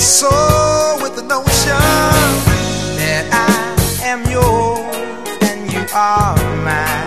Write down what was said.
soul with the notion that I am yours and you are mine.